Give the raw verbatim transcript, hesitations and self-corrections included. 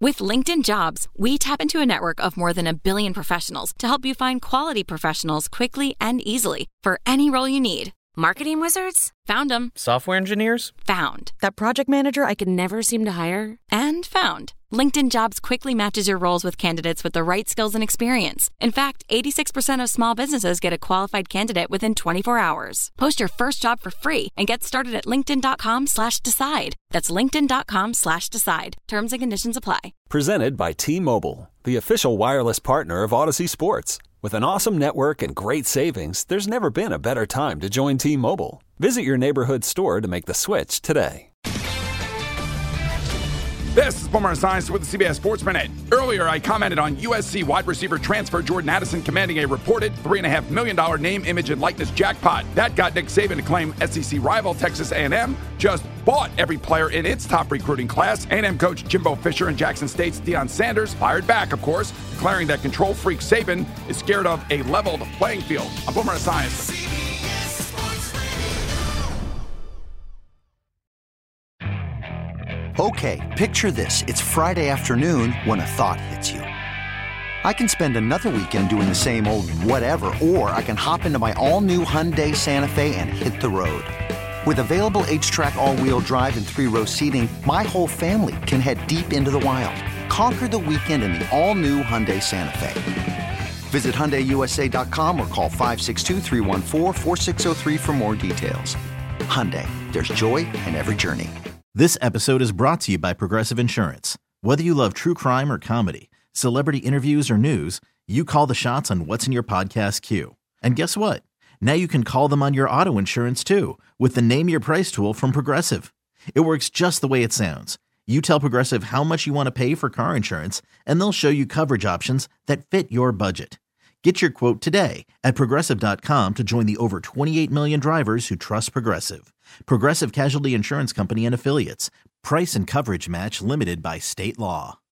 With LinkedIn Jobs, we tap into a network of more than a billion professionals to help you find quality professionals quickly and easily for any role you need. Marketing wizards? Found them. Software engineers? Found. That project manager I could never seem to hire? And found. LinkedIn Jobs quickly matches your roles with candidates with the right skills and experience. In fact, eighty-six percent of small businesses get a qualified candidate within twenty-four hours. Post your first job for free and get started at linkedin.com slash decide. That's linkedin.com slash decide. Terms and conditions apply. Presented by T-Mobile, the official wireless partner of Odyssey Sports. With an awesome network and great savings, there's never been a better time to join T-Mobile. Visit your neighborhood store to make the switch today. This is Boomer Esiason with the C B S Sports Minute. Earlier, I commented on U S C wide receiver transfer Jordan Addison commanding a reported three point five million dollars name, image, and likeness jackpot. That got Nick Saban to claim S E C rival Texas A and M just bought every player in its top recruiting class. A and M coach Jimbo Fisher and Jackson State's Deion Sanders fired back, of course, declaring that control freak Saban is scared of a leveled playing field. I'm Boomer Esiason. Okay, picture this. It's Friday afternoon when a thought hits you. I can spend another weekend doing the same old whatever, or I can hop into my all-new Hyundai Santa Fe and hit the road. With available H-Track all-wheel drive and three-row seating, my whole family can head deep into the wild. Conquer the weekend in the all-new Hyundai Santa Fe. Visit Hyundai U S A dot com or call five six two, three one four, four six zero three for more details. Hyundai, there's joy in every journey. This episode is brought to you by Progressive Insurance. Whether you love true crime or comedy, celebrity interviews or news, you call the shots on what's in your podcast queue. And guess what? Now you can call them on your auto insurance too with the Name Your Price tool from Progressive. It works just the way it sounds. You tell Progressive how much you want to pay for car insurance, and they'll show you coverage options that fit your budget. Get your quote today at Progressive dot com to join the over twenty-eight million drivers who trust Progressive. Progressive Casualty Insurance Company and Affiliates. Price and coverage match limited by state law.